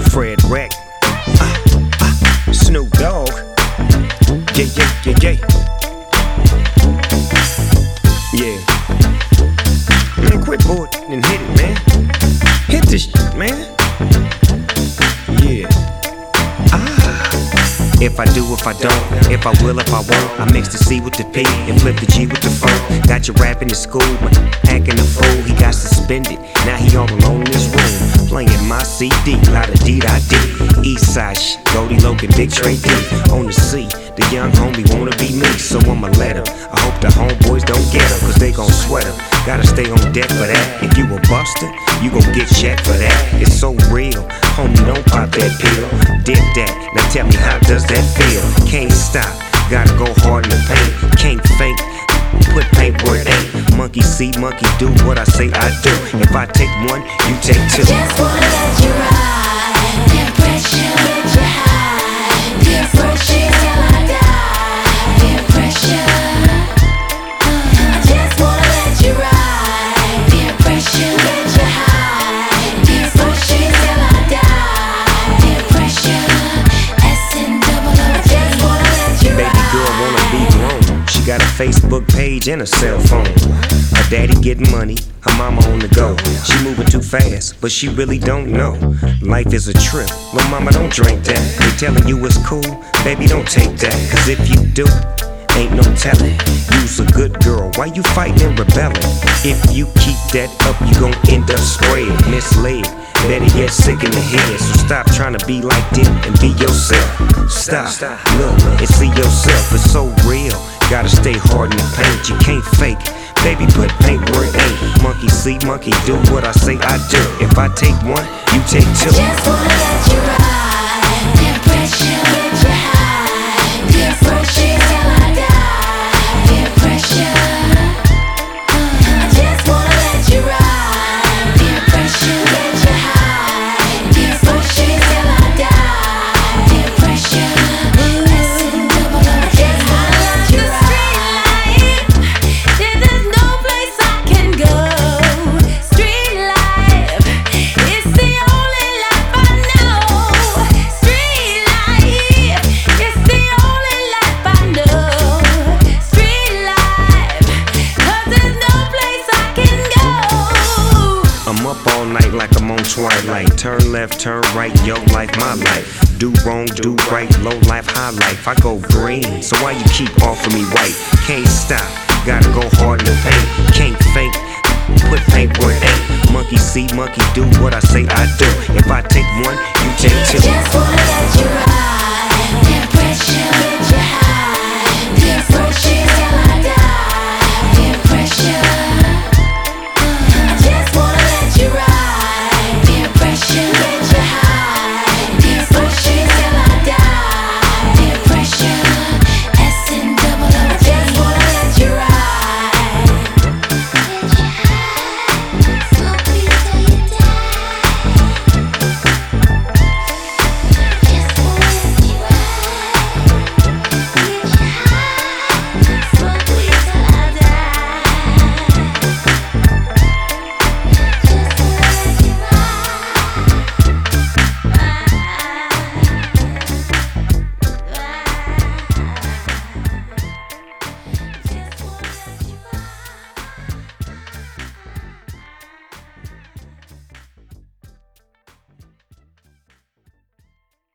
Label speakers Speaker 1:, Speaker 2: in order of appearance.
Speaker 1: Fred Wreck, Snoop Dogg, yeah. Yeah. Man, quit bored and hit it, man. Hit this shit, man. Yeah. If I do, if I don't, if I will, if I won't, I mix the C with the P and flip the G with the phone. Got you rapping in school, but acting a fool. He got suspended, now he all alone in his room, playing my CD, lot of D.I.D. Eastside shit, Goldie Logan, Big Trey D. On the C, the young homie wanna be me, so I'ma let him. I hope the homeboys don't get him, cause they gon' sweat him. Gotta stay on deck for that. If you a buster, you gon' get checked for that. It's so real, homie, don't pop that pill. Dip that, now tell me how does that feel? Can't stop, gotta go hard in the paint. Can't fake, put paint where it ain't. Monkey see, monkey do what I say I do. If I take one, you take two.
Speaker 2: I just wanna let you ride. Peer pressure, get you high. Peer pressure till I die. Peer pressure. I just wanna let you ride. Peer pressure, get you high. Peer pressure till I die. Peer pressure. S-N-double-O-T. I just wanna let you ride.
Speaker 1: Baby girl wanna be grown. She got a Facebook page and a cell phone. Her daddy getting money, her mama on the go. She moving too fast, but she really don't know. Life is a trip, little mama don't drink that. They telling you it's cool, baby don't take that. Cause if you do, ain't no telling. You's a good girl, why you fighting and rebelling? If you keep that up, you gon' end up spread, misled. Better yet, sick in the head. So stop trying to be like them and be yourself. Stop, look, and see yourself. It's so real. Gotta stay hard in the paint. You can't fake. Baby, put paint where it ain't. Monkey see, monkey do what I say I do. If I take one, you take two.
Speaker 2: I just wanna let you ride. Peer pressure, get you high. Peer pressure till I die. Peer pressure. I just wanna let you ride. Peer pressure, get you high. Peer pressure till I die. Peer pressure. S-N-double-O-T. I just wanna let you ride. There's no place I can go. Street life, it's the only life I know. Street life, it's the only life I know. Street life, 'cause there's no place I can go.
Speaker 1: I'm up all night like I'm on Twilight. Turn left, turn right, yo life, my life. Do wrong, do right, low life, high life. I go green, so why you keep offering me white? Can't stop, gotta go hard in the paint. Can't fake, put paint where it ain't. Monkey see, monkey do what I say I do. If I take one,